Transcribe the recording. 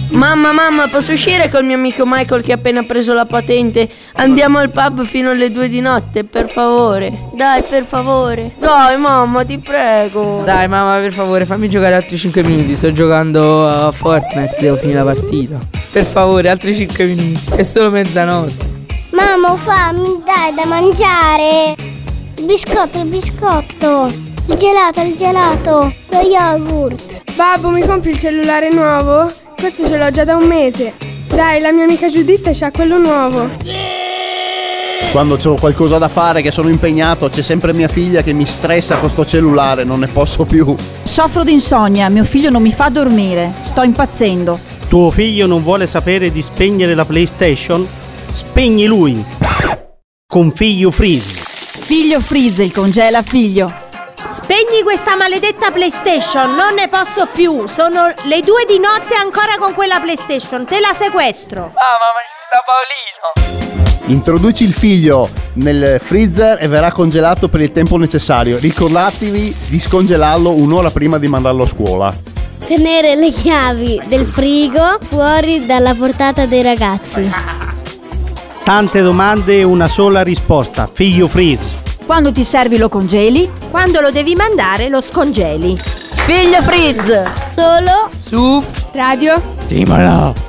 Mamma, posso uscire col mio amico Michael che ha appena preso la patente? Andiamo al pub fino alle 2 di notte, per favore. Dai, per favore. Dai, mamma, ti prego. Dai, mamma, per favore, fammi giocare altri 5 minuti. Sto giocando a Fortnite, devo finire la partita. Per favore, altri 5 minuti. È solo mezzanotte. Mamma, fammi, dai, da mangiare. Il biscotto. Il gelato. Lo yogurt. Babbo, mi compri il cellulare nuovo? Questo ce l'ho già da un mese. Dai, la mia amica Giuditta c'ha quello nuovo. Quando c'ho qualcosa da fare, che sono impegnato, c'è sempre mia figlia che mi stressa con sto cellulare, non ne posso più. Soffro di insonnia, mio figlio non mi fa dormire. Sto impazzendo. Tuo figlio non vuole sapere di spegnere la PlayStation? Spegni lui. Con Figlio Freeze. Figlio Freeze, il congela figlio. Spegni questa maledetta PlayStation, non ne posso più. Sono le 2 di notte ancora con quella PlayStation, te la sequestro. Mamma, ci sta Paolino. Introduci il figlio nel freezer e verrà congelato per il tempo necessario. Ricordatevi di scongelarlo un'ora prima di mandarlo a scuola. Tenere le chiavi del frigo fuori dalla portata dei ragazzi. Tante domande e una sola risposta. Figlio Freeze. Quando ti servi lo congeli? Quando lo devi mandare lo scongeli. Figlio Freeze. Solo Su Radio Timolo.